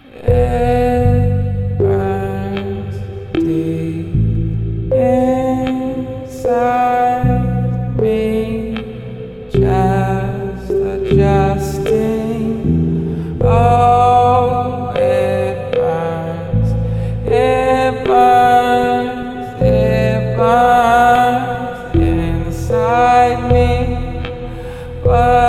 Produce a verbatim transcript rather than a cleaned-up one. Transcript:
It burns deep inside me, just adjusting. Oh, it burns, it burns, it burns inside me. But